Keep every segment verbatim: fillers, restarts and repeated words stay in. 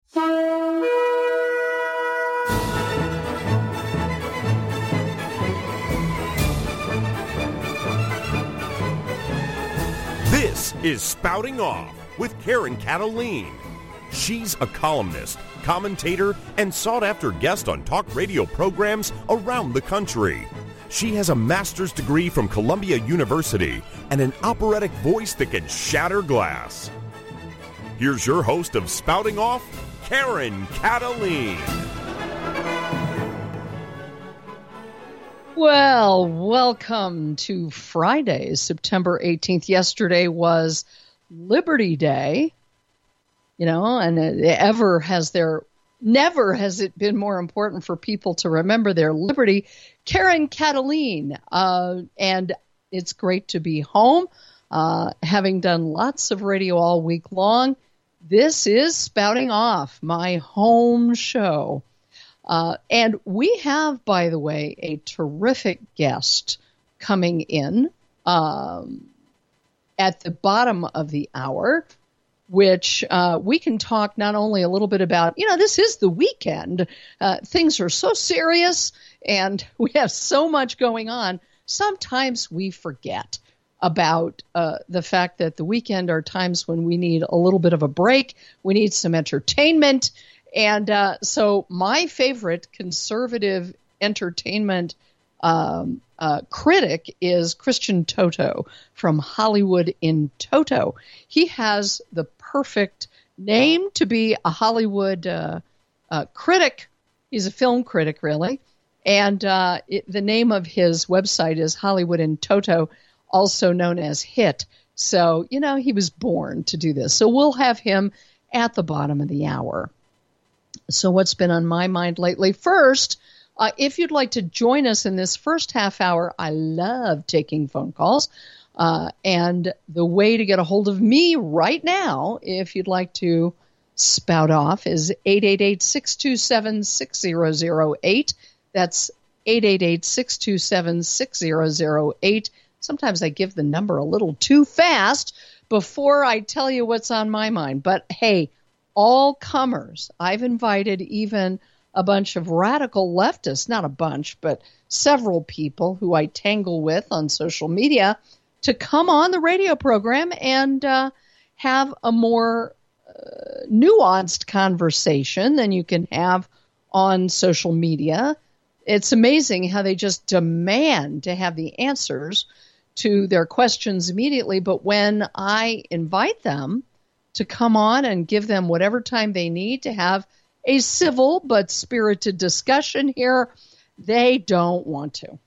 This is Spouting Off with Karen Cataline. She's a columnist, commentator, and sought-after guest on talk radio programs around the country. She has a master's degree from Columbia University and an operatic voice that can shatter glass. Here's your host of Spouting Off, Karen Cataline. Well, welcome to Friday, September eighteenth. Yesterday was Liberty Day, you know, and ever has there, never has it been more important for people to remember their liberty. Karen Cataline, uh, and it's great to be home, uh, having done lots of radio all week long. This is Spouting Off, my home show. Uh, and we have, by the way, a terrific guest coming in um, at the bottom of the hour, which uh, we can talk not only a little bit about, you know, this is the weekend. Uh, things are so serious and we have so much going on. Sometimes we forget about uh, the fact that the weekend are times when we need a little bit of a break. We need some entertainment. And uh, so my favorite conservative entertainment um, uh, critic is Christian Toto from Hollywood in Toto. He has the perfect name to be a Hollywood uh, uh, critic. He's a film critic, really. And uh, it, the name of his website is Hollywood in Toto, also known as HIT. So, you know, he was born to do this. So we'll have him at the bottom of the hour. So what's been on my mind lately? First, uh, if you'd like to join us in this first half hour, I love taking phone calls. Uh, and the way to get a hold of me right now, if you'd like to spout off, is eight eight eight, six two seven, six zero zero eight. That's eight eight eight, six two seven, six zero zero eight. Sometimes I give the number a little too fast before I tell you what's on my mind. But hey, all comers. I've invited even a bunch of radical leftists, not a bunch, but several people who I tangle with on social media to come on the radio program and uh, have a more uh, nuanced conversation than you can have on social media. It's amazing how they just demand to have the answers to their questions immediately, but when I invite them to come on and give them whatever time they need to have a civil but spirited discussion here, they don't want to.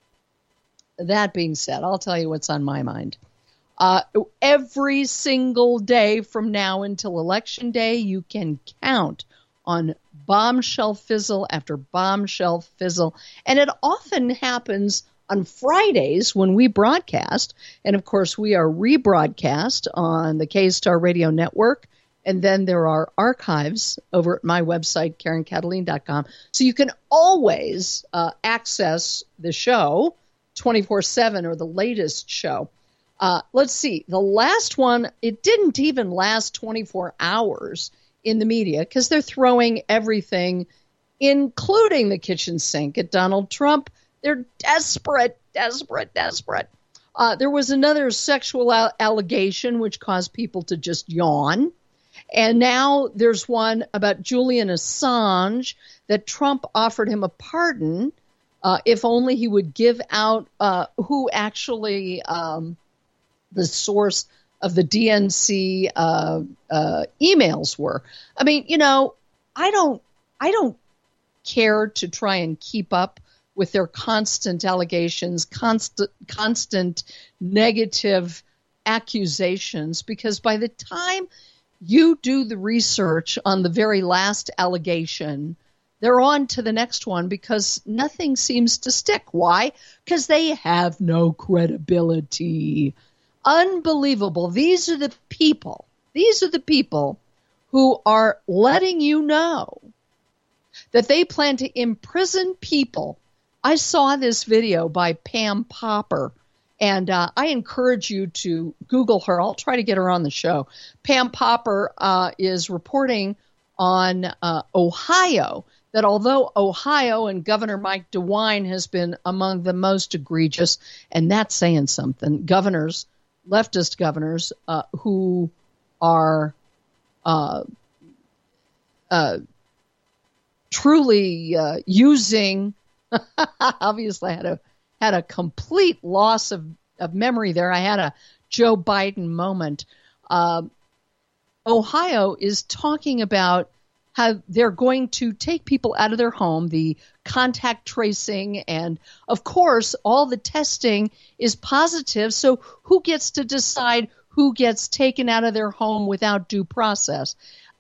That being said, I'll tell you what's on my mind. Uh, every single day from now until Election Day, you can count on bombshell fizzle after bombshell fizzle. And it often happens on Fridays when we broadcast, and of course we are rebroadcast on the K-Star Radio Network, and then there are archives over at my website, karen cataline dot com. So you can always uh, access the show twenty-four seven or the latest show. Uh, let's see, the last one, it didn't even last twenty-four hours in the media because they're throwing everything, including the kitchen sink, at Donald Trump. They're desperate, desperate, desperate. Uh, there was another sexual al- allegation which caused people to just yawn. And now there's one about Julian Assange that Trump offered him a pardon uh, if only he would give out uh, who actually um, the source of the D N C uh, uh, emails were. I mean, you know, I don't, I don't care to try and keep up with their constant allegations, constant, constant negative accusations, because by the time you do the research on the very last allegation, they're on to the next one because nothing seems to stick. Why? Because they have no credibility. Unbelievable. These are the people, these are the people who are letting you know that they plan to imprison people. I saw this video by Pam Popper, and uh, I encourage you to Google her. I'll try to get her on the show. Pam Popper uh, is reporting on uh, Ohio, that although Ohio and Governor Mike DeWine has been among the most egregious, and that's saying something, governors, leftist governors, uh, who are uh, uh, truly uh, using, obviously I had a, had a complete loss of, of memory there. I had a Joe Biden moment. Uh, Ohio is talking about how they're going to take people out of their home, the contact tracing, and of course, all the testing is positive. So who gets to decide who gets taken out of their home without due process?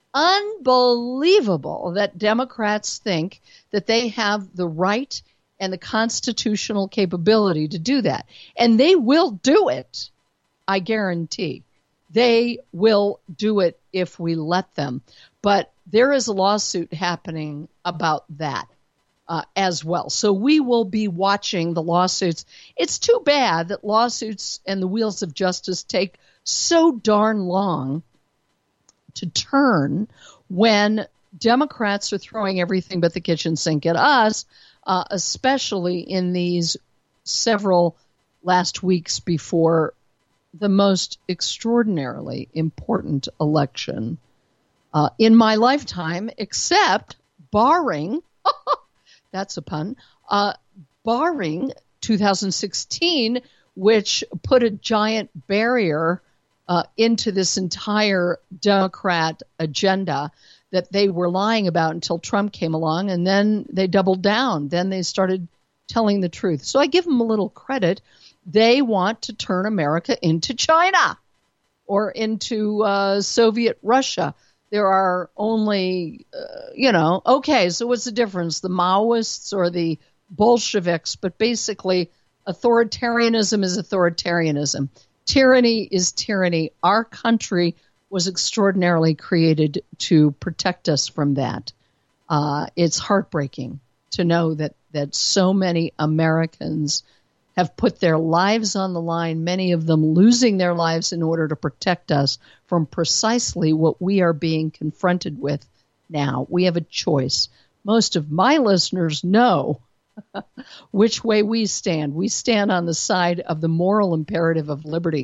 Unbelievable that Democrats think that they have the right and the constitutional capability to do that. And they will do it, I guarantee. They will do it if we let them. But there is a lawsuit happening about that uh, as well. So we will be watching the lawsuits. It's too bad that lawsuits and the wheels of justice take so darn long to turn when Democrats are throwing everything but the kitchen sink at us, uh, especially in these several last weeks before the most extraordinarily important election uh, in my lifetime, except barring, that's a pun, uh, barring two thousand sixteen, which put a giant barrier uh, into this entire Democrat agenda that they were lying about until Trump came along, and then they doubled down. Then they started telling the truth. So I give them a little credit. They want to turn America into China or into uh, Soviet Russia. There are only, uh, you know, okay, so what's the difference? The Maoists or the Bolsheviks? But basically, authoritarianism is authoritarianism. Tyranny is tyranny. Our country was extraordinarily created to protect us from that. Uh, it's heartbreaking to know that that so many Americans have put their lives on the line, many of them losing their lives in order to protect us from precisely what we are being confronted with now. We have a choice. Most of my listeners know which way we stand. We stand on the side of the moral imperative of liberty.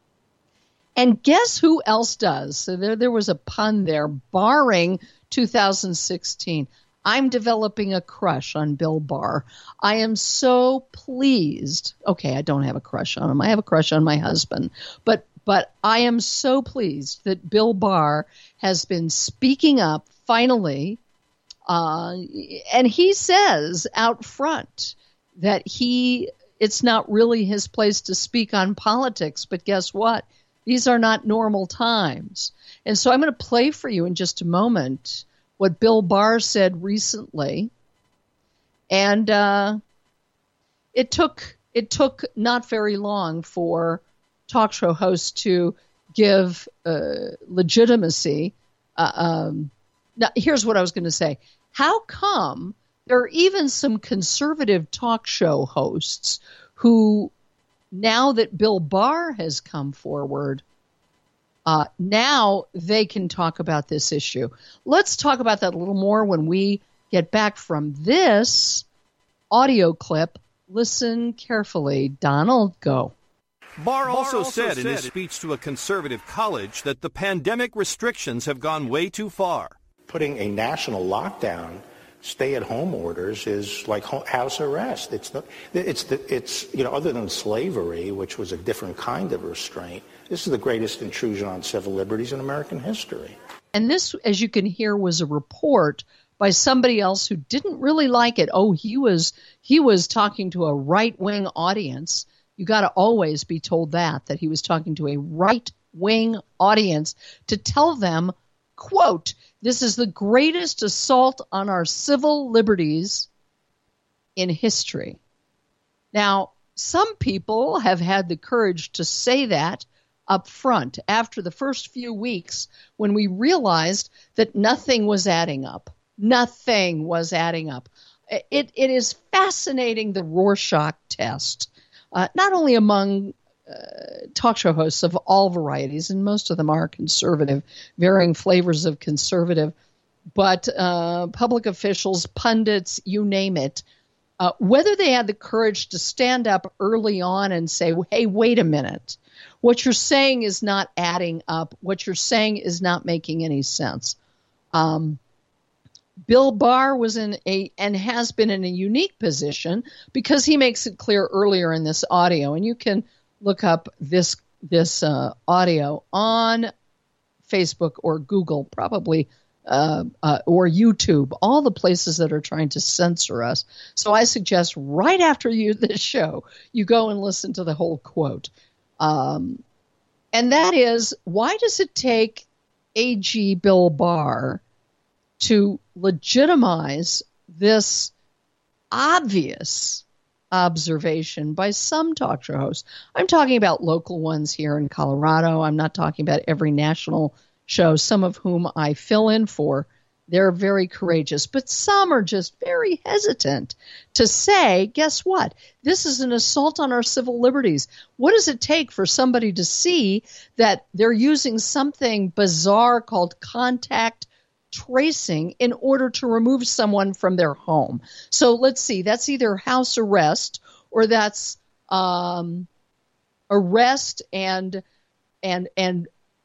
And guess who else does? So there, there was a pun there, barring two thousand sixteen. I'm developing a crush on Bill Barr. I am so pleased. Okay, I don't have a crush on him. I have a crush on my husband. But but I am so pleased that Bill Barr has been speaking up finally. Uh, and he says out front that he it's not really his place to speak on politics. But guess what? These are not normal times. And so I'm going to play for you in just a moment what Bill Barr said recently, and uh, it took it took not very long for talk show hosts to give uh, legitimacy. Uh, um, now, here's what I was going to say: how come there are even some conservative talk show hosts who, now that Bill Barr has come forward, Uh, now they can talk about this issue. Let's talk about that a little more when we get back from this audio clip. Listen carefully. Donald, go. Barr also said in his speech to a conservative college that the pandemic restrictions have gone way too far. Putting a national lockdown, stay-at-home orders is like house arrest. It's not, it's the, it's you know, other than slavery, which was a different kind of restraint, this is the greatest intrusion on civil liberties in American history. And this, as you can hear, was a report by somebody else who didn't really like it. Oh, he was he was talking to a right-wing audience. You got to always be told that, that he was talking to a right-wing audience to tell them, quote, this is the greatest assault on our civil liberties in history. Now, some people have had the courage to say that up front after the first few weeks when we realized that nothing was adding up. Nothing was adding up. It, it is fascinating, the Rorschach test, uh, not only among uh, talk show hosts of all varieties, and most of them are conservative, varying flavors of conservative, but uh, public officials, pundits, you name it, uh, whether they had the courage to stand up early on and say, hey, wait a minute, what you're saying is not adding up. What you're saying is not making any sense. Um, Bill Barr was in a and has been in a unique position because he makes it clear earlier in this audio, and you can look up this this uh, audio on Facebook or Google, probably, uh, uh, or YouTube, all the places that are trying to censor us. So I suggest right after you this show, you go and listen to the whole quote. Um, and that is, why does it take A G Bill Barr to legitimize this obvious observation by some talk show hosts? I'm talking about local ones here in Colorado. I'm not talking about every national show, some of whom I fill in for. They're very courageous, but some are just very hesitant to say, guess what? This is an assault on our civil liberties. What does it take for somebody to see that they're using something bizarre called contact tracing in order to remove someone from their home? So let's see, that's either house arrest or that's um, arrest and and and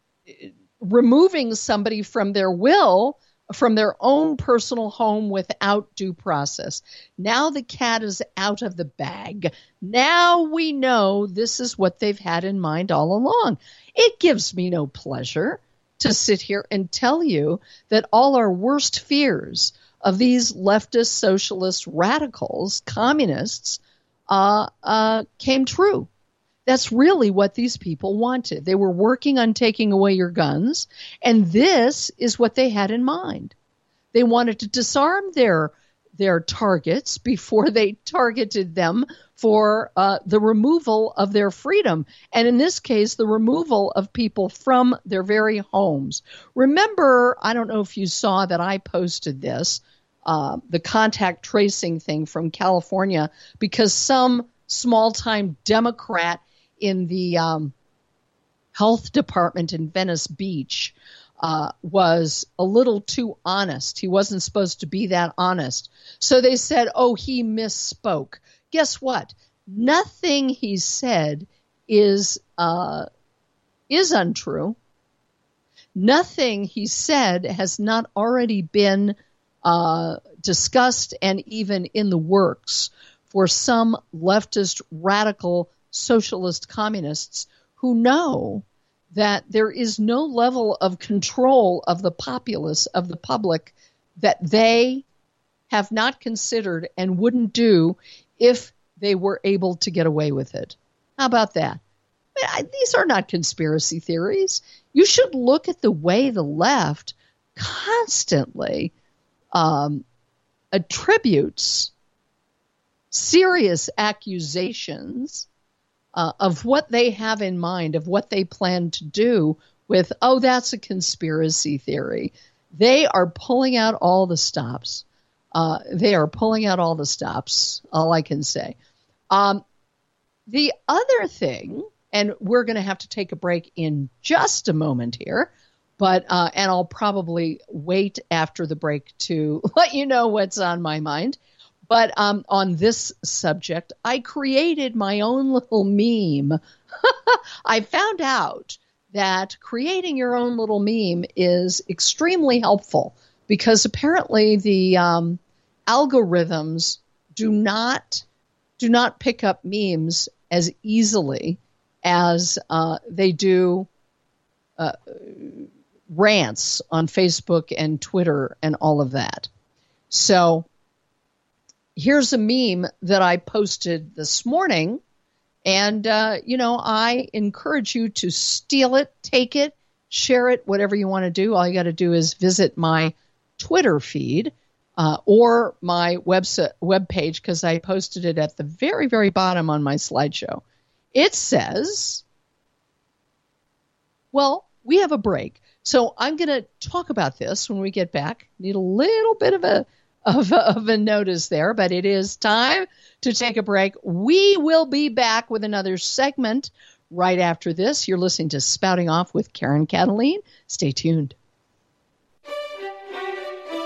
removing somebody from their will, from their own personal home without due process. Now the cat is out of the bag. Now we know this is what they've had in mind all along. It gives me no pleasure to sit here and tell you that all our worst fears of these leftist, socialist, radicals, communists, uh, uh, came true. That's really what these people wanted. They were working on taking away your guns, and this is what they had in mind. They wanted to disarm their their targets before they targeted them for uh, the removal of their freedom, and in this case, the removal of people from their very homes. Remember, I don't know if you saw that I posted this, uh, the contact tracing thing from California, because some small-time Democrat in the um, health department in Venice Beach uh, was a little too honest. He wasn't supposed to be that honest. So they said, oh, he misspoke. Guess what? Nothing he said is uh, is untrue. Nothing he said has not already been uh, discussed and even in the works for some leftist radical socialist communists who know that there is no level of control of the populace, of the public, that they have not considered and wouldn't do if they were able to get away with it. How about that? I mean, I, these are not conspiracy theories. You should look at the way the left constantly um, attributes serious accusations Uh, of what they have in mind, of what they plan to do with, oh, that's a conspiracy theory. They are pulling out all the stops. Uh, they are pulling out all the stops, all I can say. Um, the other thing, and we're going to have to take a break in just a moment here, but uh, and I'll probably wait after the break to let you know what's on my mind. But um, on this subject, I created my own little meme. I found out that creating your own little meme is extremely helpful because apparently the um, algorithms do not do not pick up memes as easily as uh, they do uh, rants on Facebook and Twitter and all of that. So here's a meme that I posted this morning, and, uh, you know, I encourage you to steal it, take it, share it, whatever you want to do. All you got to do is visit my Twitter feed uh, or my website webpage, because I posted it at the very, very bottom on my slideshow. It says, well, we have a break. So I'm going to talk about this when we get back. Need a little bit of a Of, of a notice there, but it is time to take a break. We will be back with another segment right after this. You're listening to Spouting Off with Karen Cataline. Stay tuned.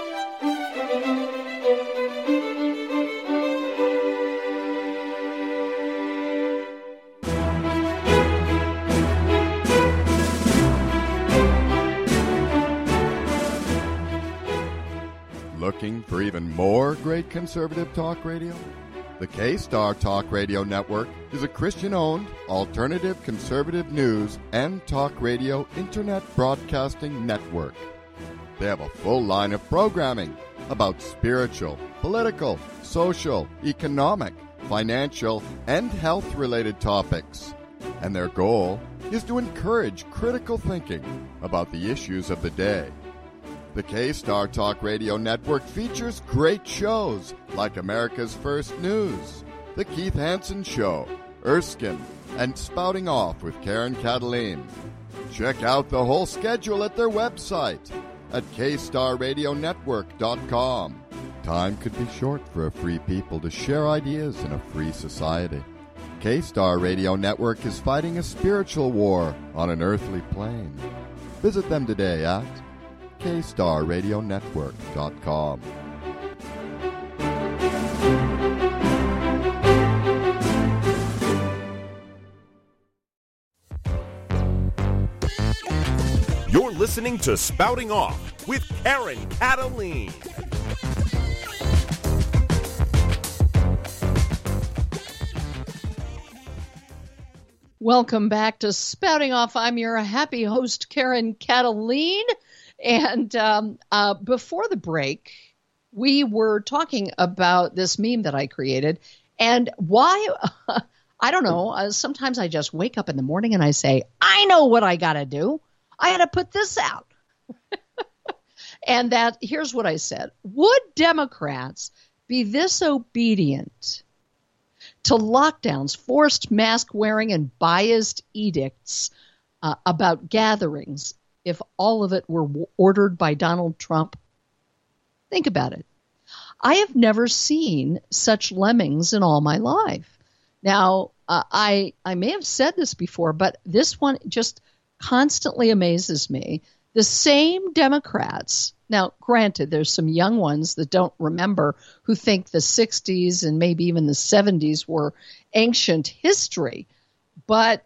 Looking for even more great conservative talk radio? The K-Star Talk Radio Network is a Christian-owned, alternative conservative news and talk radio internet broadcasting network. They have a full line of programming about spiritual, political, social, economic, financial, and health-related topics. And their goal is to encourage critical thinking about the issues of the day. The K-Star Talk Radio Network features great shows like America's First News, The Keith Hansen Show, Erskine, and Spouting Off with Karen Cataline. Check out the whole schedule at their website at k star radio network dot com. Time could be short for a free people to share ideas in a free society. K-Star Radio Network is fighting a spiritual war on an earthly plane. Visit them today at k star radio network dot com. You're listening to Spouting Off with Karen Cataline. Welcome back to Spouting Off. I'm your happy host, Karen Cataline. And um, uh, before the break, we were talking about this meme that I created and why, uh, I don't know, uh, sometimes I just wake up in the morning and I say, I know what I got to do. I got to put this out. And that, here's what I said. Would Democrats be this obedient to lockdowns, forced mask wearing, and biased edicts uh, about gatherings if all of it were ordered by Donald Trump? Think about it. I have never seen such lemmings in all my life. Now, uh, I I may have said this before, but this one just constantly amazes me. The same Democrats, now granted, there's some young ones that don't remember who think the sixties and maybe even the seventies were ancient history, but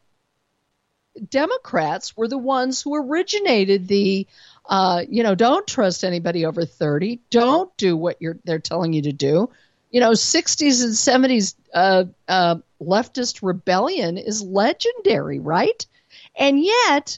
Democrats were the ones who originated the, uh, you know, don't trust anybody over thirty. Don't do what you're they're telling you to do. You know, sixties and seventies uh, uh, leftist rebellion is legendary, right? And yet,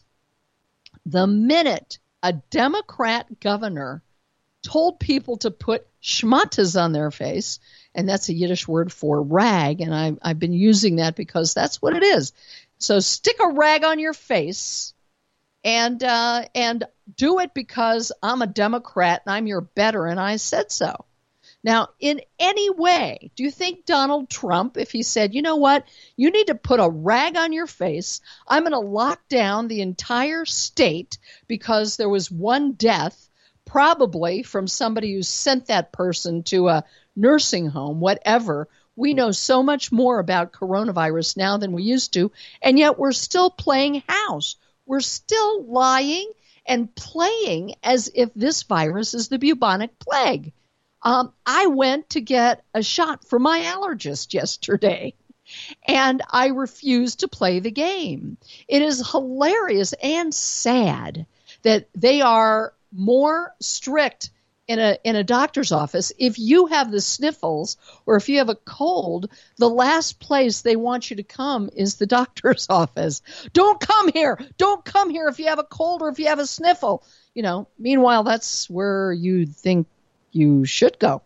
the minute a Democrat governor told people to put schmatas on their face, and that's a Yiddish word for rag, and I, I've been using that because that's what it is. So stick a rag on your face and uh, and do it because I'm a Democrat and I'm your better and I said so. Now, in any way, do you think Donald Trump, if he said, you know what, you need to put a rag on your face, I'm going to lock down the entire state because there was one death, probably from somebody who sent that person to a nursing home, whatever. We know so much more about coronavirus now than we used to, and yet we're still playing house. We're still lying and playing as if this virus is the bubonic plague. Um, I went to get a shot from my allergist yesterday, and I refused to play the game. It is hilarious and sad that they are more strict in a in a doctor's office. If you have the sniffles or if you have a cold, the last place they want you to come is the doctor's office. Don't come here. Don't come here if you have a cold or if you have a sniffle. You know, meanwhile, that's where you think you should go.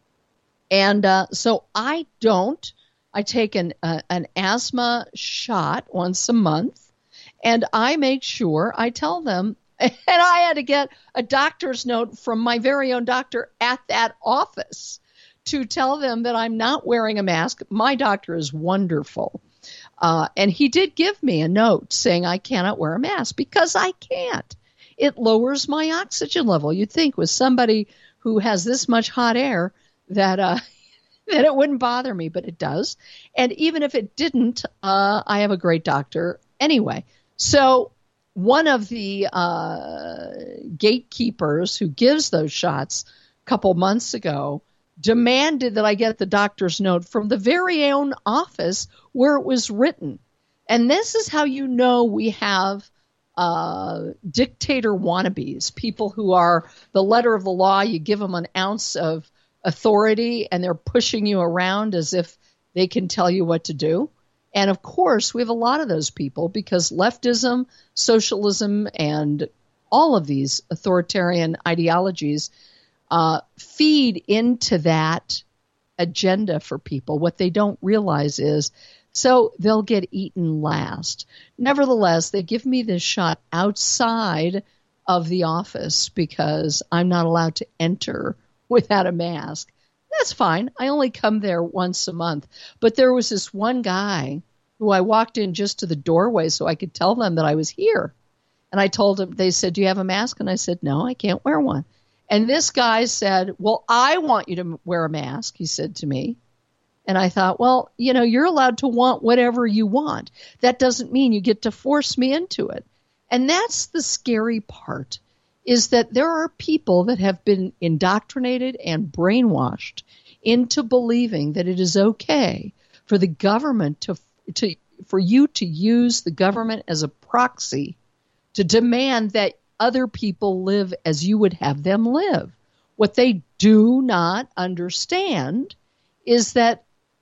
And uh, so I don't. I take an uh, an asthma shot once a month, and I make sure I tell them. And I had to get a doctor's note from my very own doctor at that office to tell them that I'm not wearing a mask. My doctor is wonderful. Uh, and he did give me a note saying I cannot wear a mask because I can't. It lowers my oxygen level. You'd think with somebody who has this much hot air that uh, that it wouldn't bother me, but it does. And even if it didn't, uh, I have a great doctor anyway. So one of the uh, gatekeepers who gives those shots a couple months ago demanded that I get the doctor's note from the very own office where it was written. And this is how you know we have uh, dictator wannabes, people who are the letter of the law. You give them an ounce of authority and they're pushing you around as if they can tell you what to do. And of course, we have a lot of those people because leftism, socialism, and all of these authoritarian ideologies uh, feed into that agenda for people. What they don't realize is, so they'll get eaten last. Nevertheless, they give me this shot outside of the office because I'm not allowed to enter without a mask. That's fine. I only come there once a month. But there was this one guy who I walked in just to the doorway so I could tell them that I was here. And I told him, they said, do you have a mask? And I said, no, I can't wear one. And this guy said, well, I want you to wear a mask, he said to me. And I thought, well, you know, you're allowed to want whatever you want. That doesn't mean you get to force me into it. And that's the scary part, is that there are people that have been indoctrinated and brainwashed into believing that it is okay for the government to, to for you to use the government as a proxy to demand that other people live as you would have them live. What they do not understand is that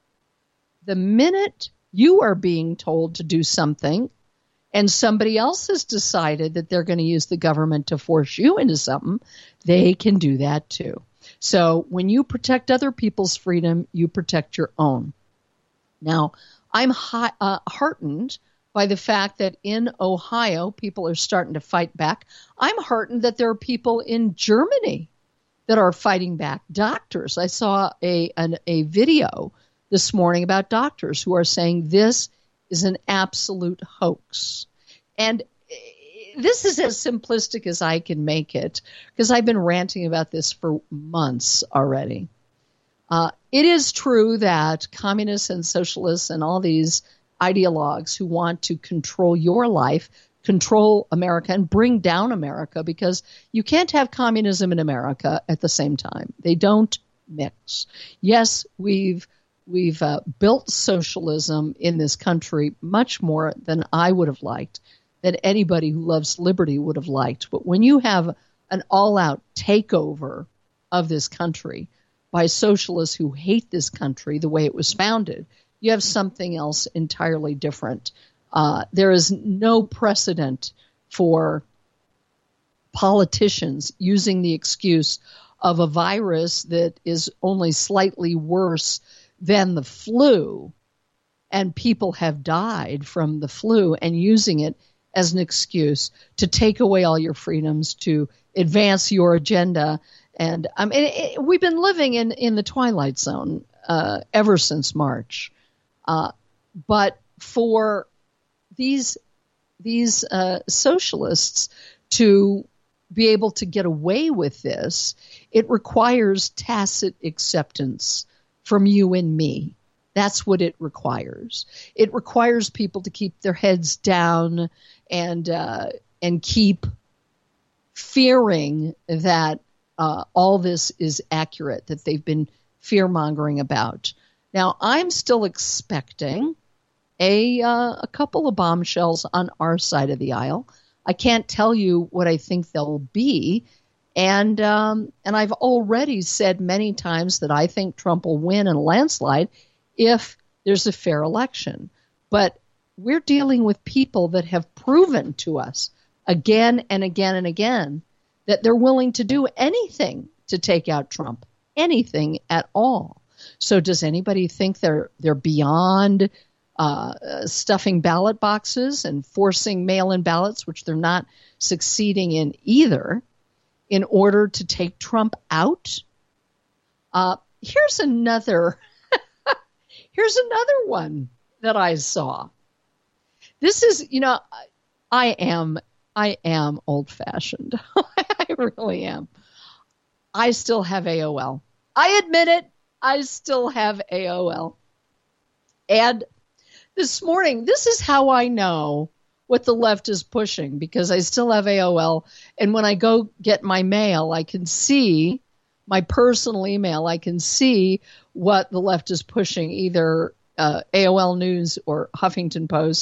the minute you are being told to do something and somebody else has decided that they're going to use the government to force you into something, they can do that too. So when you protect other people's freedom, you protect your own. Now, I'm hi- uh, heartened by the fact that in Ohio, people are starting to fight back. I'm heartened that there are people in Germany that are fighting back. Doctors. I saw a an, a video this morning about doctors who are saying this is an absolute hoax. And this is as simplistic as I can make it, because I've been ranting about this for months already. Uh, it is true that communists and socialists and all these ideologues who want to control your life, control America, and bring down America, because you can't have communism in America at the same time. They don't mix. Yes, we've we've uh, built socialism in this country much more than I would have liked, than anybody who loves liberty would have liked. But when you have an all-out takeover of this country by socialists who hate this country the way it was founded, you have something else entirely different. Uh, there is no precedent for politicians using the excuse of a virus that is only slightly worse than the flu, and people have died from the flu, and using it as an excuse to take away all your freedoms, to advance your agenda. And I mean, it, we've been living in, in the twilight zone uh, ever since March. Uh, but for these these uh, socialists to be able to get away with this, it requires tacit acceptance from you and me. That's what it requires. It requires people to keep their heads down and uh, and keep fearing that uh, all this is accurate, that they've been fear-mongering about. Now, I'm still expecting a uh, a couple of bombshells on our side of the aisle. I can't tell you what I think they'll be. And um, and I've already said many times that I think Trump will win in a landslide if there's a fair election. But we're dealing with people that have proven to us again and again and again that they're willing to do anything to take out Trump, anything at all. So does anybody think they're they're beyond uh, stuffing ballot boxes and forcing mail-in ballots, which they're not succeeding in either, in order to take Trump out? Uh, here's another. Here's another one that I saw. This is, you know, I am I am old-fashioned. I really am. I still have A O L. I admit it. I still have A O L. And this morning, this is how I know what the left is pushing, because I still have A O L. And when I go get my mail, I can see my personal email. I can see what the left is pushing, either uh, A O L News or Huffington Post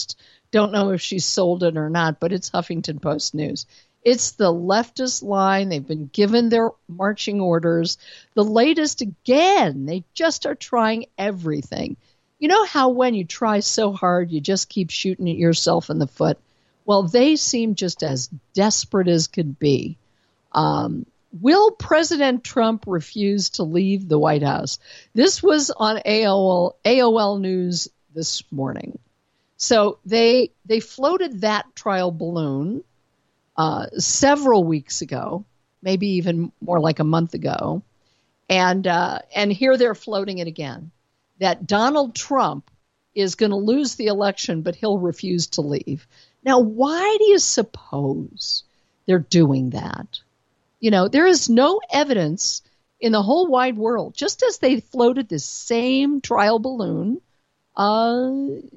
Don't know if she sold it or not, but it's Huffington Post News. It's the leftist line. They've been given their marching orders. The latest, again, they just are trying everything. You know how when you try so hard, you just keep shooting at yourself in the foot? Well, they seem just as desperate as could be. Um, will President Trump refuse to leave the White House? This was on A O L, A O L News this morning. So they they floated that trial balloon uh, several weeks ago, maybe even more like a month ago, and uh, and here they're floating it again, that Donald Trump is going to lose the election, but he'll refuse to leave. Now, why do you suppose they're doing that? You know, there is no evidence in the whole wide world, just as they floated this same trial balloon uh,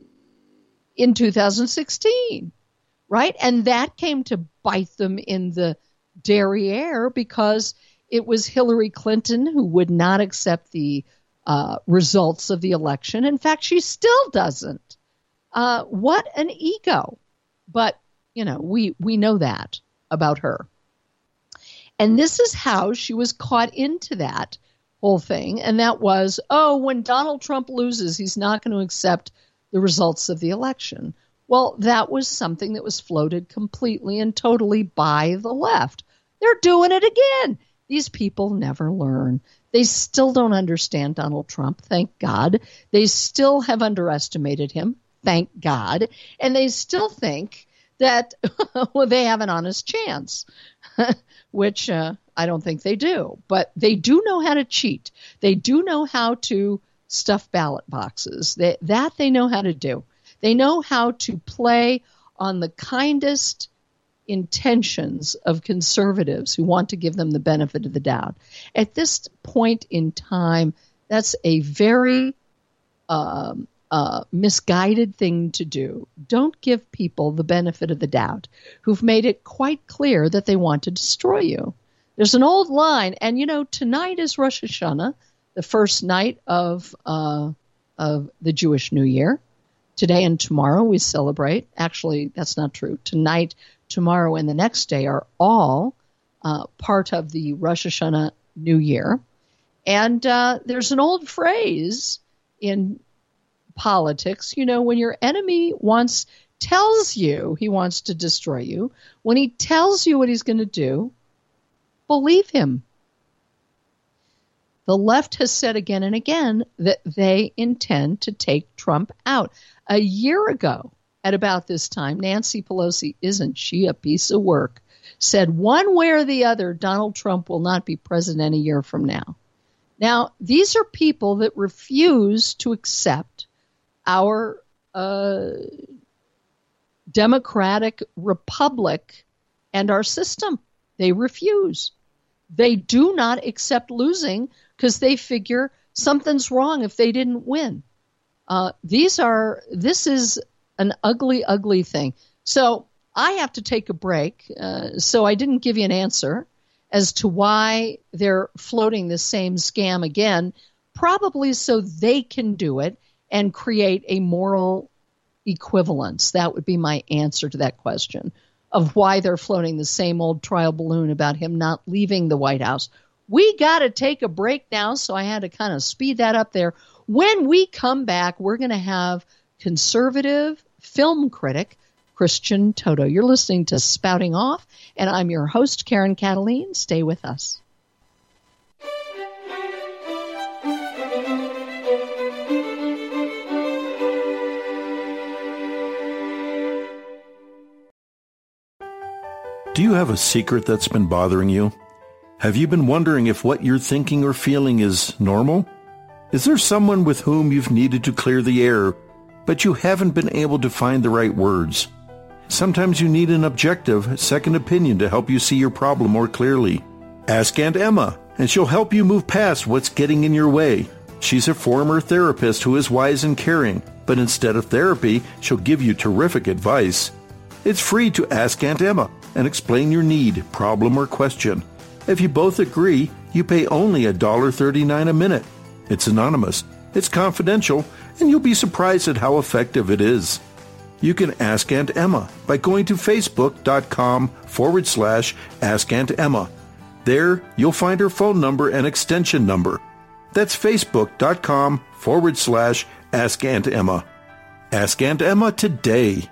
in two thousand sixteen, right? And that came to bite them in the derriere because it was Hillary Clinton who would not accept the uh, results of the election. In fact, she still doesn't. Uh, what an ego. But, you know, we, we know that about her. And this is how she was caught into that whole thing. And that was, oh, when Donald Trump loses, he's not going to accept the results of the election. Well, that was something that was floated completely and totally by the left. They're doing it again. These people never learn. They still don't understand Donald Trump, thank God. They still have underestimated him, thank God. And they still think that well, they have an honest chance, which uh, I don't think they do. But they do know how to cheat. They do know how to stuff ballot boxes. They, that they know how to do. They know how to play on the kindest intentions of conservatives who want to give them the benefit of the doubt. At this point in time, that's a very um, uh, misguided thing to do. Don't give people the benefit of the doubt who've made it quite clear that they want to destroy you. There's an old line, and you know, tonight is Rosh Hashanah, the first night of uh, of the Jewish New Year. Today and tomorrow we celebrate. Actually, that's not true. Tonight, tomorrow, and the next day are all uh, part of the Rosh Hashanah New Year. And uh, there's an old phrase in politics, you know, when your enemy wants, tells you he wants to destroy you, when he tells you what he's going to do, believe him. The left has said again and again that they intend to take Trump out. A year ago, at about this time, Nancy Pelosi, isn't she a piece of work, said one way or the other, Donald Trump will not be president a year from now. Now, these are people that refuse to accept our uh, democratic republic and our system. They refuse. They do not accept losing because they figure something's wrong if they didn't win. Uh, these are, this is an ugly, ugly thing. So I have to take a break. Uh, so I didn't give you an answer as to why they're floating the same scam again, probably so they can do it and create a moral equivalence. That would be my answer to that question of why they're floating the same old trial balloon about him not leaving the White House. We got to take a break now, so I had to kind of speed that up there. When we come back, we're going to have conservative film critic Christian Toto. You're listening to Spouting Off, and I'm your host, Karen Cataline. Stay with us. Do you have a secret that's been bothering you? Have you been wondering if what you're thinking or feeling is normal? Is there someone with whom you've needed to clear the air, but you haven't been able to find the right words? Sometimes you need an objective, second opinion to help you see your problem more clearly. Ask Aunt Emma, and she'll help you move past what's getting in your way. She's a former therapist who is wise and caring, but instead of therapy, she'll give you terrific advice. It's free to ask Aunt Emma and explain your need, problem, or question. If you both agree, you pay only one dollar and thirty-nine cents a minute. It's anonymous, it's confidential, and you'll be surprised at how effective it is. you can ask Aunt Emma by going to facebook.com forward slash Ask Aunt Emma. There, you'll find her phone number and extension number. That's facebook.com forward slash Ask Aunt Emma. Ask Aunt Emma today.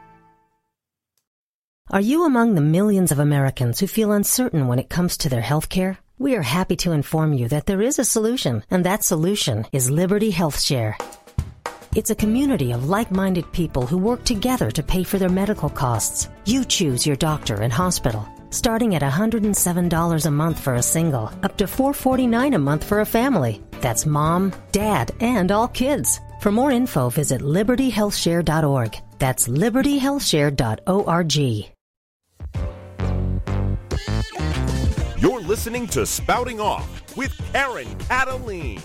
Are you among the millions of Americans who feel uncertain when it comes to their health care? We are happy to inform you that there is a solution, and that solution is Liberty Health Share. It's a community of like-minded people who work together to pay for their medical costs. You choose your doctor and hospital, starting at one hundred seven dollars a month for a single, up to four hundred forty-nine dollars a month for a family. That's mom, dad, and all kids. For more info, visit liberty health share dot org. That's liberty health share dot org. You're listening to Spouting Off with Karen Kataline.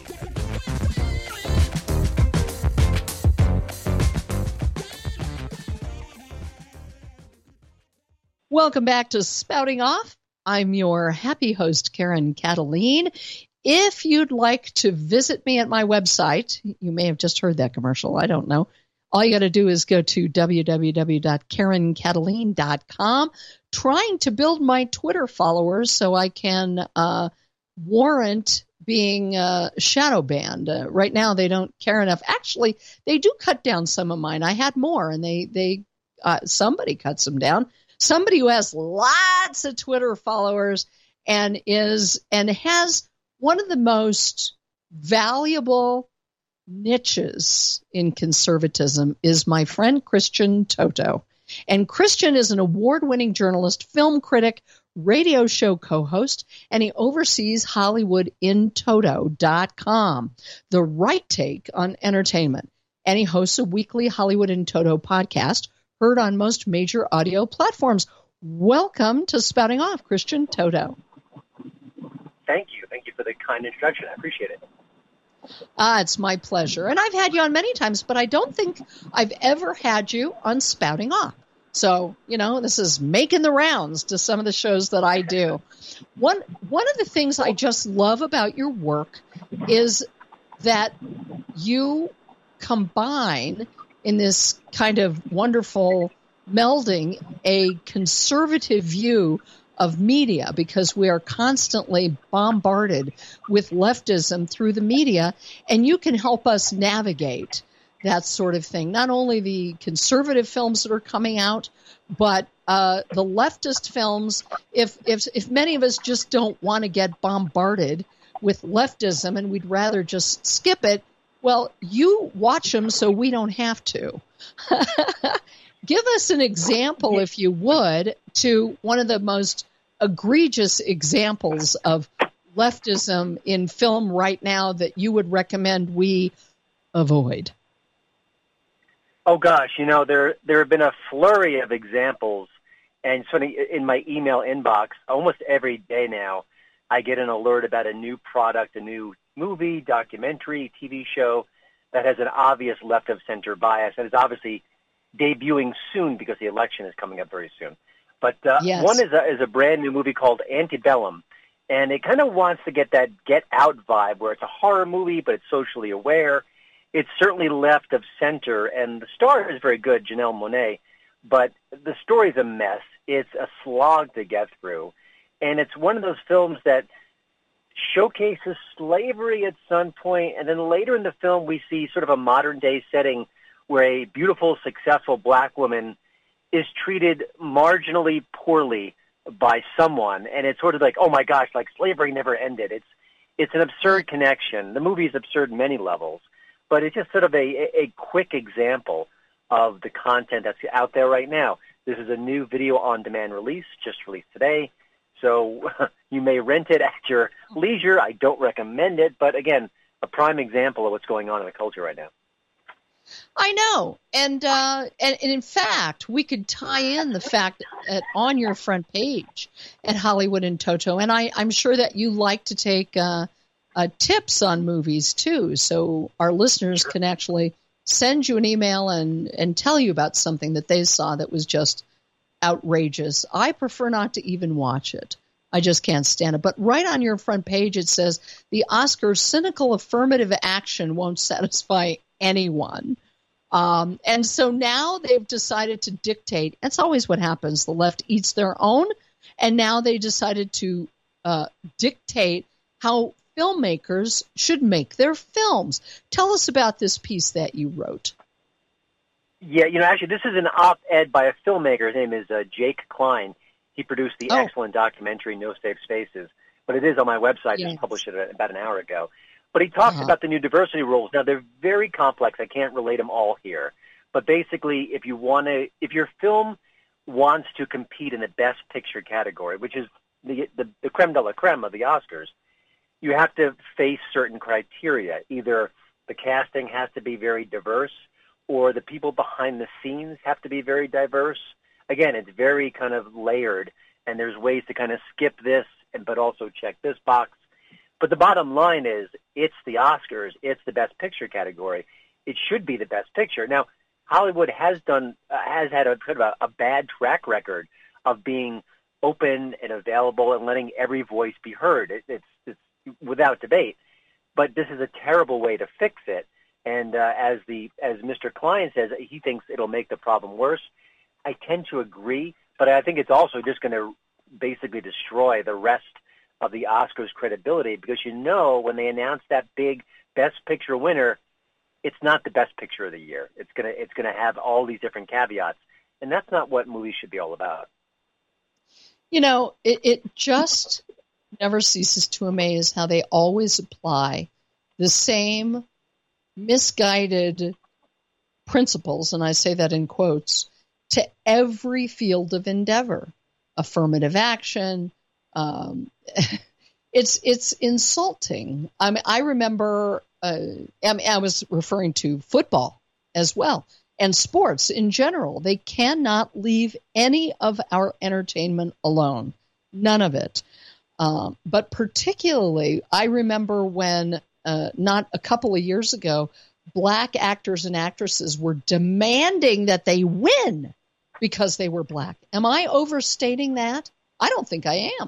Welcome back to Spouting Off. I'm your happy host, Karen Kataline. If you'd like to visit me at my website, you may have just heard that commercial, I don't know. All you got to do is go to w w w dot karen kataline dot com, trying to build my Twitter followers so I can uh, warrant being uh, shadow banned. Uh, right now, they don't care enough. Actually, they do cut down some of mine. I had more, and they they uh, somebody cuts them down. Somebody who has lots of Twitter followers and is and has one of the most valuable niches in conservatism is my friend Christian Toto. And Christian is an award-winning journalist, film critic, radio show co-host, and he oversees Hollywood in Toto dot com, the right take on entertainment. And he hosts a weekly Hollywood in Toto podcast, heard on most major audio platforms. Welcome to Spouting Off, Christian Toto. Thank you. Thank you for the kind introduction. I appreciate it. Ah, it's my pleasure. And I've had you on many times, but I don't think I've ever had you on Spouting Off. So, you know, this is making the rounds to some of the shows that I do. One one of the things I just love about your work is that you combine in this kind of wonderful melding a conservative view of media, because we are constantly bombarded with leftism through the media, and you can help us navigate that sort of thing. Not only the conservative films that are coming out, but uh, the leftist films. If, if if many of us just don't want to get bombarded with leftism and we'd rather just skip it, well, you watch them so we don't have to. Give us an example, if you would, to one of the most egregious examples of leftism in film right now that you would recommend we avoid. Oh, gosh, you know, there there have been a flurry of examples, and so in my email inbox, almost every day now, I get an alert about a new product, a new movie, documentary, T V show that has an obvious left-of-center bias and is obviously debuting soon because the election is coming up very soon. But uh, yes. one is a, is a brand new movie called Antebellum, and it kind of wants to get that Get Out vibe where it's a horror movie, but it's socially aware. It's certainly left of center, and the star is very good, Janelle Monáe, but the story's a mess. It's a slog to get through, and it's one of those films that showcases slavery at some point, and then later in the film we see sort of a modern-day setting where a beautiful, successful black woman is treated marginally poorly by someone, and it's sort of like, oh my gosh, like slavery never ended. It's it's an absurd connection. The movie is absurd on many levels, but it's just sort of a, a quick example of the content that's out there right now. This is a new video-on-demand release, just released today, so you may rent it at your leisure. I don't recommend it, but again, a prime example of what's going on in the culture right now. I know, and, uh, and and in fact, we could tie in the fact that on your front page at Hollywood in Toto, and I, I'm sure that you like to take uh, uh, tips on movies too, so our listeners can actually send you an email and, and tell you about something that they saw that was just outrageous. I prefer not to even watch it. I just can't stand it. But right on your front page, it says, the Oscar cynical affirmative action won't satisfy anyone. Um, and so now they've decided to dictate. That's always what happens. The left eats their own, and now they decided to uh, dictate how filmmakers should make their films. Tell us about this piece that you wrote. Yeah, you know, actually, this is an op-ed by a filmmaker. His name is uh, Jake Klein. He produced the oh. excellent documentary No Safe Spaces, but it is on my website. Yes. Just published it about an hour ago. But he talks uh-huh. about the new diversity rules. Now, they're very complex. I can't relate them all here. But basically, if you want to, if your film wants to compete in the Best Picture category, which is the, the, the creme de la creme of the Oscars, you have to face certain criteria. Either the casting has to be very diverse, or the people behind the scenes have to be very diverse. Again, it's very kind of layered, and there's ways to kind of skip this, and but also check this box. But the bottom line is, it's the Oscars, it's the Best Picture category. It should be the Best Picture. Now, Hollywood has done uh, has had a kind of a, a bad track record of being open and available and letting every voice be heard. It, it's, it's without debate. But this is a terrible way to fix it. And uh, as the as Mister Klein says, he thinks it'll make the problem worse. I tend to agree, but I think it's also just going to basically destroy the rest of the Oscars' credibility, because you know when they announce that big Best Picture winner, it's not the Best Picture of the year. It's gonna it's gonna have all these different caveats, and that's not what movies should be all about. You know, it, it just never ceases to amaze how they always apply the same misguided principles, and I say that in quotes, to every field of endeavor. Affirmative action. Um, it's it's insulting. I mean, I remember. Uh, I, mean, I was referring to football as well, and sports in general. They cannot leave any of our entertainment alone. None of it. Um, but particularly, I remember when uh, not a couple of years ago, black actors and actresses were demanding that they win because they were black. Am I overstating that? I don't think I am.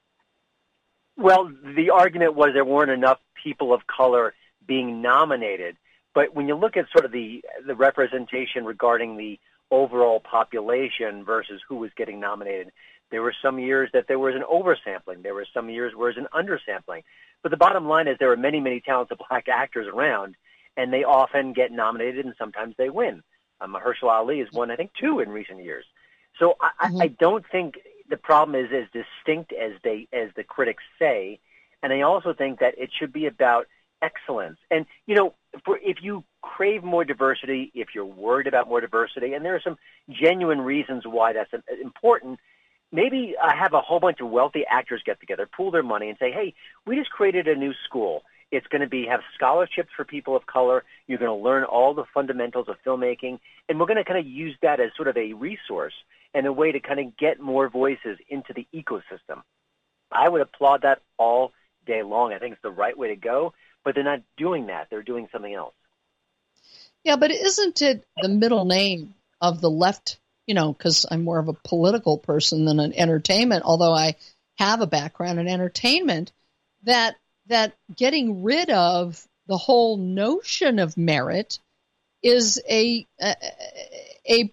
Well, the argument was there weren't enough people of color being nominated. But when you look at sort of the the representation regarding the overall population versus who was getting nominated, there were some years that there was an oversampling. There were some years where there was an undersampling. But the bottom line is there are many, many talented black actors around, and they often get nominated, and sometimes they win. Um, Mahershala Ali has won, I think, two in recent years. So I, mm-hmm. I don't think the problem is as distinct as they as the critics say, and I also think that it should be about excellence. And, you know, for, if you crave more diversity, if you're worried about more diversity, and there are some genuine reasons why that's important, maybe uh, have a whole bunch of wealthy actors get together, pool their money, and say, hey, we just created a new school. It's going to be have scholarships for people of color. You're going to learn all the fundamentals of filmmaking, and we're going to kind of use that as sort of a resource and a way to kind of get more voices into the ecosystem. I would applaud that all day long. I think it's the right way to go, but they're not doing that. They're doing something else. Yeah, but isn't it the middle name of the left, you know, because I'm more of a political person than an entertainment, although I have a background in entertainment, that that getting rid of the whole notion of merit is a, a a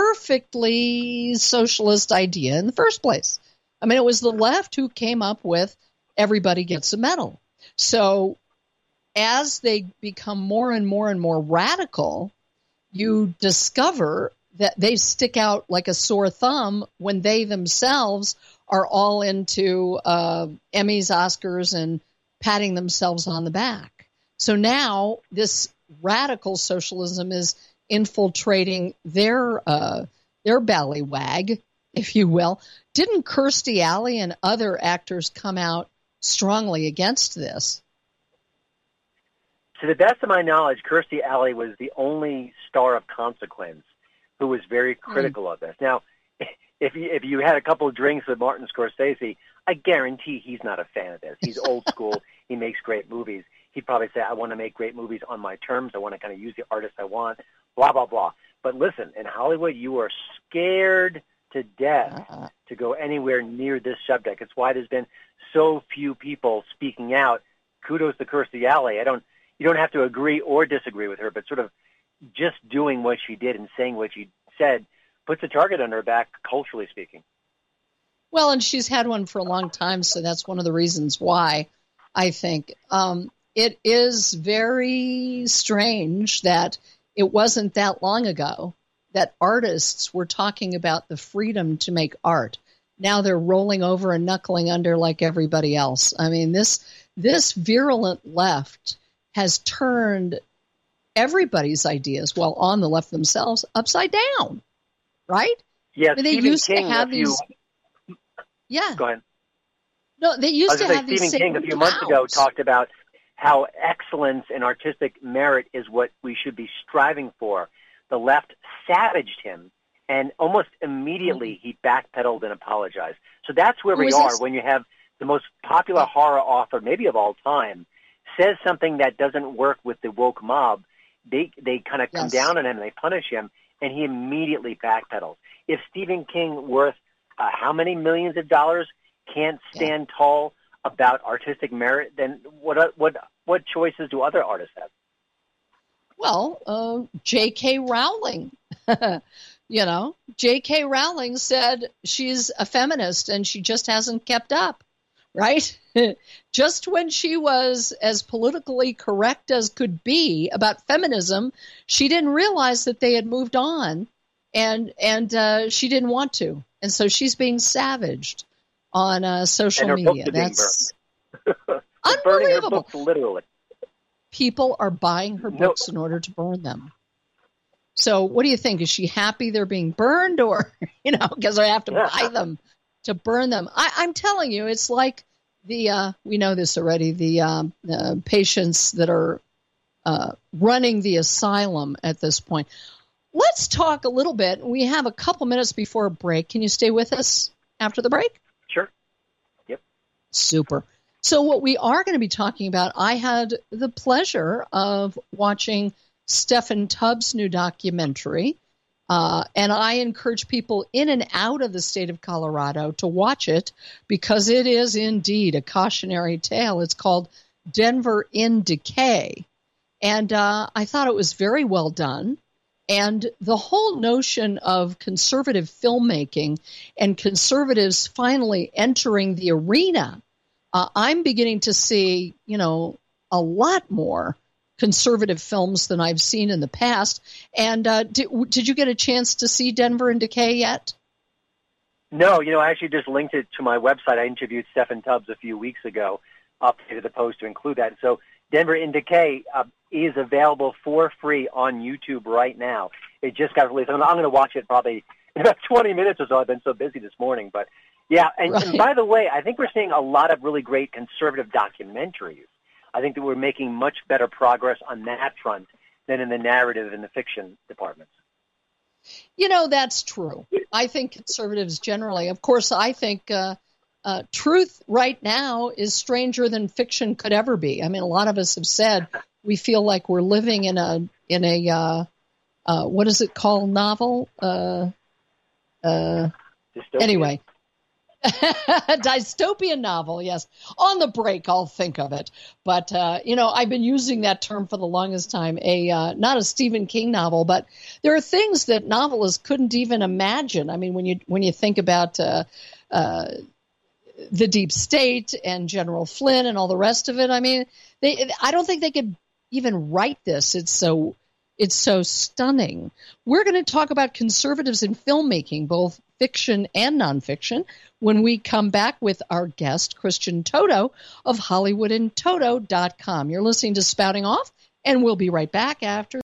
perfectly socialist idea in the first place. I mean, it was the left who came up with everybody gets a medal. So as they become more and more and more radical, you discover that they stick out like a sore thumb when they themselves are all into uh, Emmys, Oscars, and patting themselves on the back. So now this radical socialism is infiltrating their uh, their ballywag, if you will. Didn't Kirstie Alley and other actors come out strongly against this? To the best of my knowledge, Kirstie Alley was the only star of consequence who was very critical mm. of this. Now, if you, if you had a couple of drinks with Martin Scorsese, I guarantee he's not a fan of this. He's old school. He makes great movies. He'd probably say, I want to make great movies on my terms. I want to kind of use the artist I want, blah, blah, blah. But listen, in Hollywood, you are scared to death uh-huh. to go anywhere near this subject. It's why there's been so few people speaking out. Kudos to Kirstie Alley. I don't, you don't have to agree or disagree with her, but sort of just doing what she did and saying what she said puts a target on her back, culturally speaking. Well, and she's had one for a long time, so that's one of the reasons why, I think. Um, it is very strange that it wasn't that long ago that artists were talking about the freedom to make art. Now they're rolling over and knuckling under like everybody else. I mean, this this virulent left has turned everybody's ideas, well, on the left themselves, upside down, right? Yeah, I mean, they Stephen used King to have few... these. Yeah. Go ahead. No, they used to say, have Stephen these. King a few months ago talked about how excellence and artistic merit is what we should be striving for. The left savaged him, and almost immediately he backpedaled and apologized. So that's where Who we is are this? when you have the most popular horror author, maybe of all time, says something that doesn't work with the woke mob. They they kind of come Yes. down on him and they punish him, and he immediately backpedals. If Stephen King, worth uh, how many millions of dollars, can't stand yeah. tall about artistic merit, then what what what choices do other artists have? Well, uh, J K. Rowling, you know, J K. Rowling said she's a feminist and she just hasn't kept up, right? Just when she was as politically correct as could be about feminism, she didn't realize that they had moved on, and and uh, she didn't want to, and so she's being savaged on uh, social and her media. Books are That's being burned. unbelievable. Burning her books, literally. People are buying her books no. in order to burn them. So what do you think? Is she happy they're being burned, or, you know, because I have to buy them to burn them? I, I'm telling you, it's like the, uh, we know this already, the um, uh, patients that are uh, running the asylum at this point. Let's talk a little bit. We have a couple minutes before a break. Can you stay with us after the break? Sure. Yep. Super. So what we are going to be talking about, I had the pleasure of watching Stephen Tubbs' new documentary, uh, and I encourage people in and out of the state of Colorado to watch it because it is indeed a cautionary tale. It's called Denver in Decay, and uh, I thought it was very well done. And the whole notion of conservative filmmaking and conservatives finally entering the arena, Uh, I'm beginning to see, you know, a lot more conservative films than I've seen in the past. And uh, did, did you get a chance to see Denver in Decay yet? No, you know, I actually just linked it to my website. I interviewed Stephen Tubbs a few weeks ago, updated the post to include that. So Denver in Decay uh, is available for free on YouTube right now. It just got released. I'm, I'm going to watch it probably in about twenty minutes or so. I've been so busy this morning, but yeah, and, right. and by the way, I think we're seeing a lot of really great conservative documentaries. I think that we're making much better progress on that front than in the narrative and the fiction departments. You know, that's true. I think conservatives generally, of course, I think uh, uh, truth right now is stranger than fiction could ever be. I mean, a lot of us have said we feel like we're living in a, in a uh, uh, what is it called, novel? Uh, uh, anyway. Dystopian novel, yes. On the break, I'll think of it. But, uh, you know, I've been using that term for the longest time. A uh, not a Stephen King novel, but there are things that novelists couldn't even imagine. I mean, when you when you think about uh, uh, the Deep State and General Flynn and all the rest of it, I mean, they I don't think they could even write this. It's so it's so stunning. We're going to talk about conservatives in filmmaking, both fiction and nonfiction, when we come back with our guest, Christian Toto of Hollywood in Toto dot com. You're listening to Spouting Off, and we'll be right back after.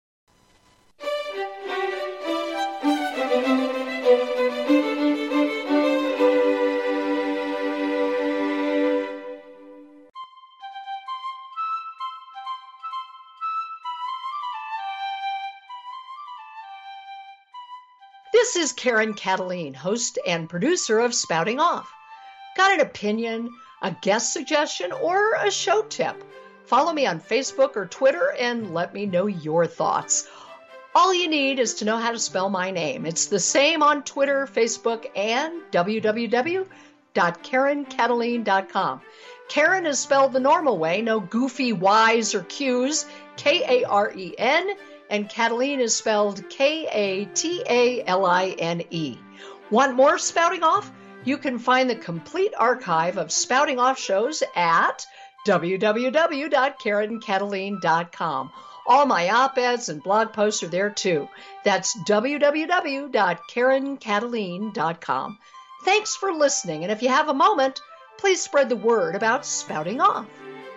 This is Karen Cataline, host and producer of Spouting Off. Got an opinion, a guest suggestion, or a show tip? Follow me on Facebook or Twitter and let me know your thoughts. All you need is to know how to spell my name. It's the same on Twitter, Facebook, and w w w dot karen cataline dot com. Karen is spelled the normal way, no goofy Y's or Q's, K A R E N and Kataline is spelled K A T A L I N E. Want more Spouting Off? You can find the complete archive of Spouting Off shows at w w w dot karen kataline dot com. All my op-eds and blog posts are there too. That's w w w dot karen kataline dot com. Thanks for listening, and if you have a moment, please spread the word about Spouting Off.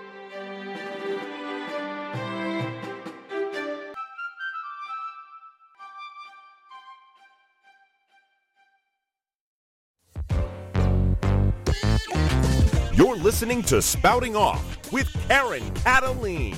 You're listening to Spouting Off with Karen Kataline.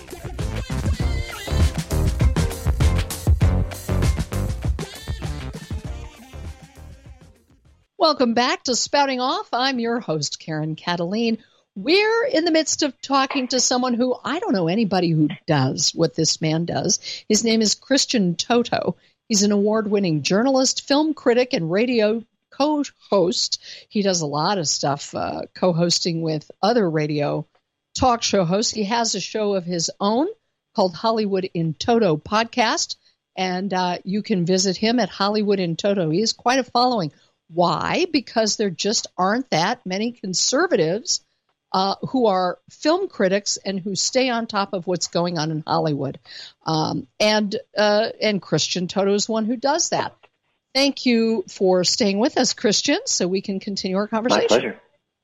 Welcome back to Spouting Off. I'm your host, Karen Kataline. We're in the midst of talking to someone who I don't know anybody who does what this man does. His name is Christian Toto. He's an award-winning journalist, film critic, and radio co-host. He does a lot of stuff, uh, co-hosting with other radio talk show hosts. He has a show of his own called Hollywood in Toto Podcast, and uh, you can visit him at Hollywood in Toto. He has quite a following. Why? Because there just aren't that many conservatives uh, who are film critics and who stay on top of what's going on in Hollywood. Um, and uh, and Christian Toto is one who does that. Thank you for staying with us, Christian, so we can continue our conversation. My pleasure.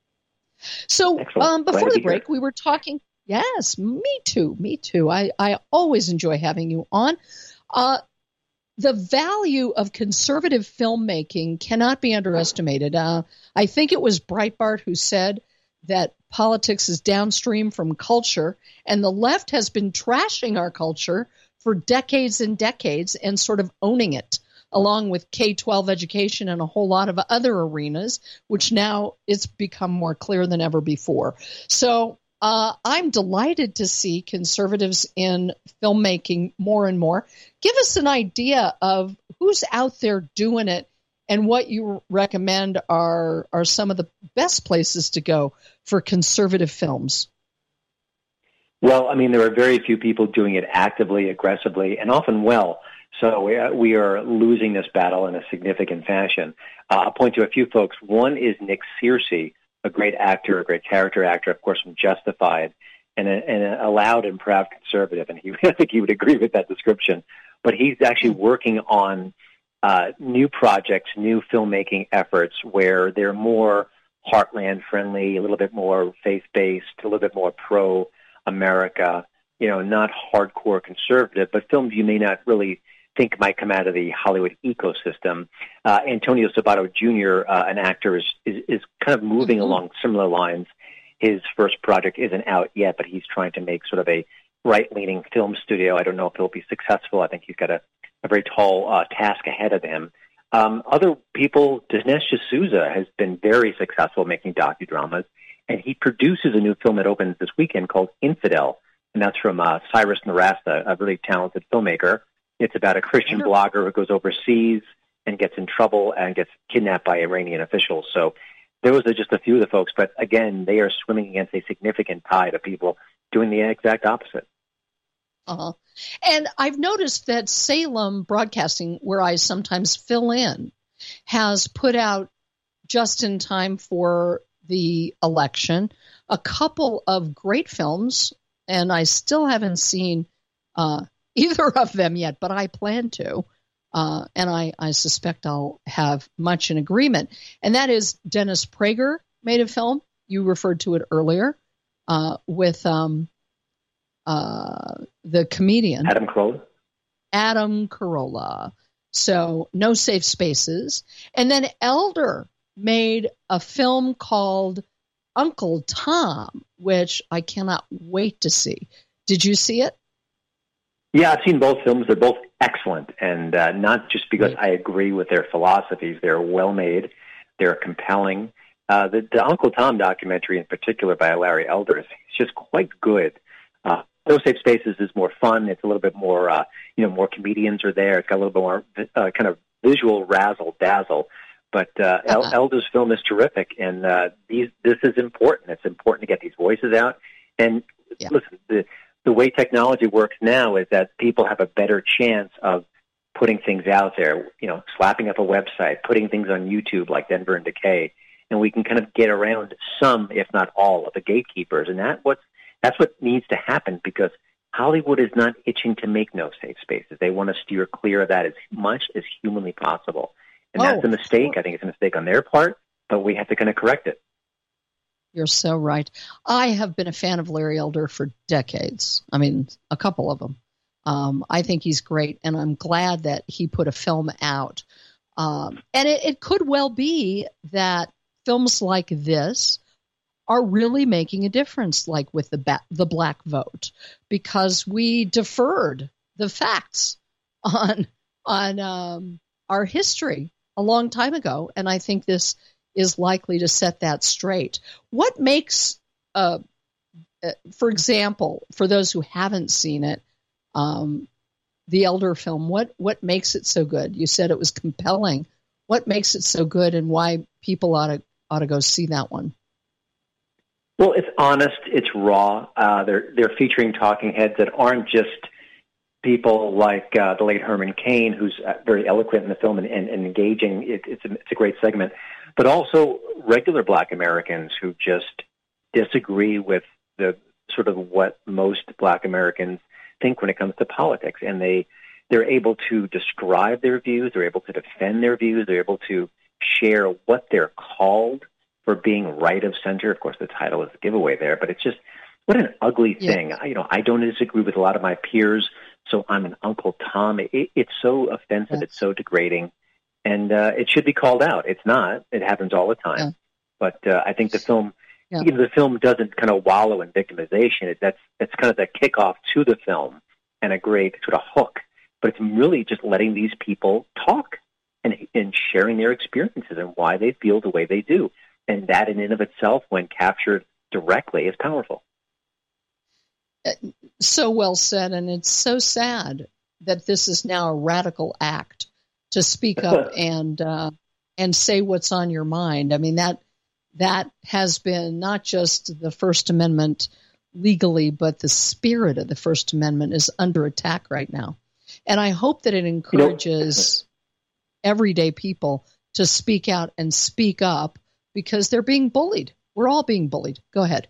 So um, before the break, here. we were talking. Yes, me too. Me too. I, I always enjoy having you on. Uh, the value of conservative filmmaking cannot be underestimated. Uh, I think it was Breitbart who said that politics is downstream from culture, and the left has been trashing our culture for decades and decades and sort of owning it, along with K twelve education and a whole lot of other arenas, which now it's become more clear than ever before. So uh, I'm delighted to see conservatives in filmmaking more and more. Give us an idea of who's out there doing it and what you recommend are, are some of the best places to go for conservative films. Well, I mean, there are very few people doing it actively, aggressively, and often well. So we are, we are losing this battle in a significant fashion. Uh, I'll point to a few folks. One is Nick Searcy, a great actor, a great character actor, of course, from Justified, and a, and a loud and proud conservative. And he, I think he would agree with that description. But he's actually working on uh, new projects, new filmmaking efforts where they're more heartland-friendly, a little bit more faith-based, a little bit more pro-America, you know, not hardcore conservative, but films you may not really think might come out of the Hollywood ecosystem. Uh, Antonio Sabato Junior, uh, an actor, is, is, is kind of moving mm-hmm. along similar lines. His first project isn't out yet, but he's trying to make sort of a right-leaning film studio. I don't know if he'll be successful. I think he's got a, a very tall uh, task ahead of him. Um, other people, Dinesh D'Souza has been very successful making docudramas, and he produces a new film that opens this weekend called Infidel, and that's from uh, Cyrus Narasta, a really talented filmmaker. It's about a Christian blogger who goes overseas and gets in trouble and gets kidnapped by Iranian officials. So those are just a few of the folks, but again, they are swimming against a significant tide of people doing the exact opposite. Uh-huh. And I've noticed that Salem Broadcasting, where I sometimes fill in, has put out just in time for the election a couple of great films, and I still haven't seen uh, either of them yet, but I plan to, uh, and I, I suspect I'll have much in agreement. And that is Dennis Prager made a film, you referred to it earlier, uh, with um, uh, the comedian. Adam Carolla. Adam Carolla. So No Safe Spaces. And then Elder made a film called Uncle Tom, which I cannot wait to see. Did you see it? Yeah, I've seen both films. They're both excellent, and uh, not just because I agree with their philosophies. They're well-made. They're compelling. Uh, the, the Uncle Tom documentary in particular by Larry Elder is just quite good. Uh, No Safe Spaces is more fun. It's a little bit more, uh, you know, more comedians are there. It's got a little bit more uh, kind of visual razzle-dazzle. But uh, uh-huh. Elder's film is terrific, and uh, these, this is important. It's important to get these voices out. And yeah. listen, the the way technology works now is that people have a better chance of putting things out there, you know, slapping up a website, putting things on YouTube like Denver and Decay, and we can kind of get around some, if not all, of the gatekeepers. And that what's, that's what needs to happen, because Hollywood is not itching to make no safe spaces. They want to steer clear of that as much as humanly possible. And oh, that's a mistake. I think it's a mistake on their part, but we have to kind of correct it. You're so right. I have been a fan of Larry Elder for decades. I mean, a couple of them. Um, I think he's great, and I'm glad that he put a film out. Um, and it, it could well be that films like this are really making a difference, like with the ba- the black vote, because we deferred the facts on on um, our history a long time ago, and I think this is likely to set that straight. What makes, uh, uh, for example, for those who haven't seen it, um, the Elder film, what what makes it so good? You said it was compelling. What makes it so good, and why people ought to ought to go see that one? Well, it's honest, it's raw. Uh, they're they're featuring talking heads that aren't just people like uh, the late Herman Cain, who's uh, very eloquent in the film and, and, and engaging. It, it's, a, it's a great segment, but also regular Black Americans who just disagree with the sort of what most Black Americans think when it comes to politics, and they they're able to describe their views, they're able to defend their views, they're able to share what they're called for being right of center. Of course, the title is a giveaway there, but it's just, what an ugly thing. Yeah. I, you know, I don't disagree with a lot of my peers, so I'm an Uncle Tom. It, it's so offensive. Yes. It's so degrading, and uh, it should be called out. It's not. It happens all the time. Yeah. But uh, I think the film, yeah. you know, the film doesn't kind of wallow in victimization. It, that's that's kind of the kickoff to the film and a great sort of hook. But it's really just letting these people talk and, and sharing their experiences and why they feel the way they do. And that in and of itself, when captured directly, is powerful. So well said, and it's so sad that this is now a radical act to speak up and uh, and say what's on your mind. I mean, that that has been not just the First Amendment legally, but the spirit of the First Amendment is under attack right now. And I hope that it encourages you know, everyday people to speak out and speak up, because they're being bullied. We're all being bullied. Go ahead.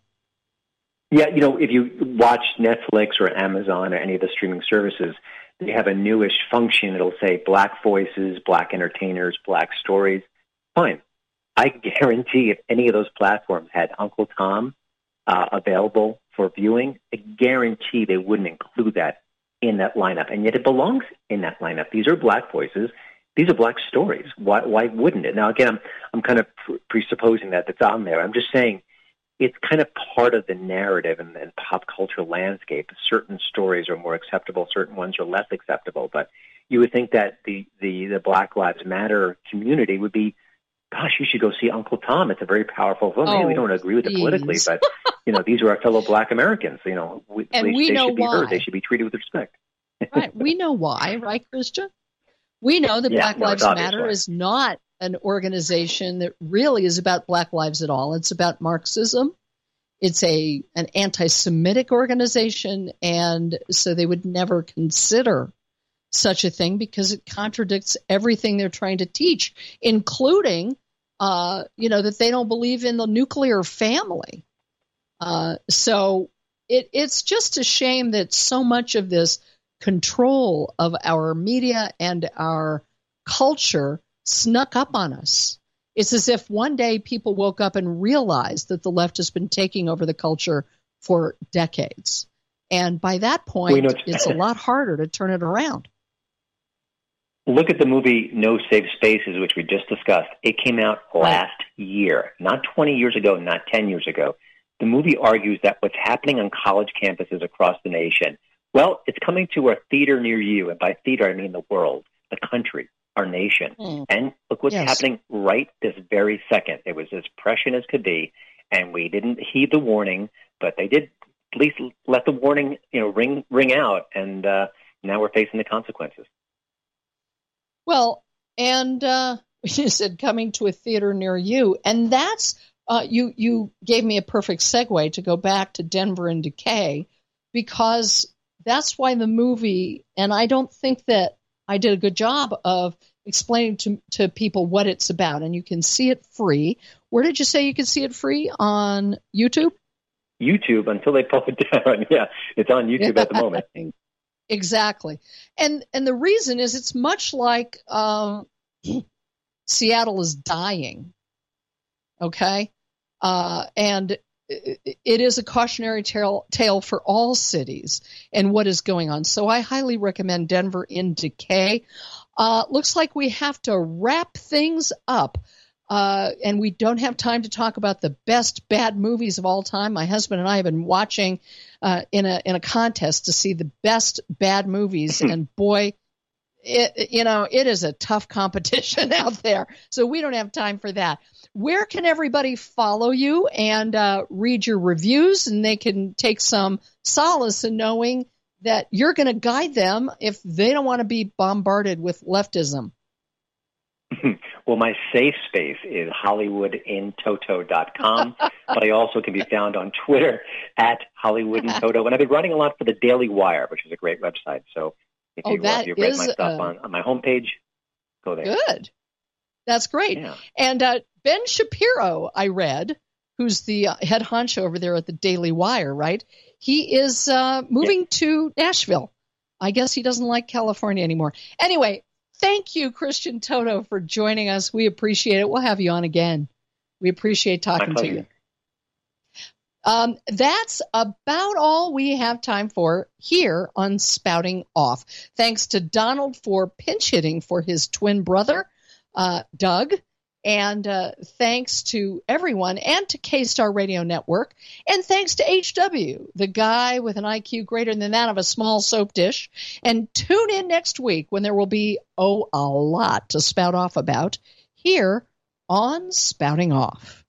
Yeah, you know, if you watch Netflix or Amazon or any of the streaming services, they have a newish function. It'll say Black voices, Black entertainers, Black stories. Fine. I guarantee if any of those platforms had Uncle Tom uh, available for viewing, I guarantee they wouldn't include that in that lineup. And yet it belongs in that lineup. These are Black voices. These are Black stories. Why, why wouldn't it? Now, again, I'm, I'm kind of presupposing that it's on there. I'm just saying it's kind of part of the narrative and, and pop culture landscape. Certain stories are more acceptable. Certain ones are less acceptable. But you would think that the, the, the Black Lives Matter community would be, gosh, you should go see Uncle Tom. It's a very powerful film. Oh, Maybe we don't agree with it politically, but, you know, these are our fellow Black Americans. You know, we, and they, we they know should be why. heard. They should be treated with respect. Right. We know why, right, Christian? We know that yeah, Black no, Lives Matter is not an organization that really is about Black lives at all. It's about Marxism. It's a an anti-Semitic organization, and so they would never consider such a thing because it contradicts everything they're trying to teach, including, uh, you know, that they don't believe in the nuclear family. Uh, so it, it's just a shame that so much of this control of our media and our culture snuck up on us. It's as if one day people woke up and realized that the left has been taking over the culture for decades. And by that point, well, you know, it's, it's a lot harder to turn it around. Look at the movie No Safe Spaces, which we just discussed. It came out last right. year, not twenty years ago, not ten years ago. The movie argues that what's happening on college campuses across the nation, well, it's coming to a theater near you, and by theater I mean the world, the country, our nation. Mm. And look what's yes. happening right this very second. It was as prescient as could be, and we didn't heed the warning, but they did at least let the warning, you know, ring ring out, and uh, now we're facing the consequences. Well, and uh, you said coming to a theater near you, and that's uh, you. You gave me a perfect segue to go back to Denver and Decay. because that's why the movie, and I don't think that I did a good job of explaining to, to people what it's about, and you can see it free. Where did you say you can see it free? On YouTube? YouTube, until they pull it down. Yeah, it's on YouTube yeah. at the moment. Exactly. And and the reason is it's much like um, Seattle is dying, okay? Uh, and it, it is a cautionary tale, tale for all cities and what is going on. So I highly recommend Denver in Decay. Uh, looks like we have to wrap things up. Uh, and we don't have time to talk about the best bad movies of all time. My husband and I have been watching uh, in a in a contest to see the best bad movies, and boy, it you know it is a tough competition out there. So we don't have time for that. Where can everybody follow you and uh, read your reviews, and they can take some solace in knowing that you're going to guide them if they don't want to be bombarded with leftism? Well, my safe space is hollywood in toto dot com, but I also can be found on Twitter at hollywood in toto. And I've been running a lot for the Daily Wire, which is a great website. So if oh, you, uh, if you've read my stuff uh, on, on my homepage, go there. Good. That's great. Yeah. And uh, Ben Shapiro, I read, who's the uh, head honcho over there at the Daily Wire, right? He is uh, moving yeah. to Nashville. I guess he doesn't like California anymore. Anyway, thank you, Christian Toto, for joining us. We appreciate it. We'll have you on again. We appreciate talking to you. Um, that's about all we have time for here on Spouting Off. Thanks to Donald for pinch hitting for his twin brother, uh, Doug. And uh, thanks to everyone and to K-Star Radio Network. And thanks to H W, the guy with an I Q greater than that of a small soap dish. And tune in next week when there will be, oh, a lot to spout off about here on Spouting Off.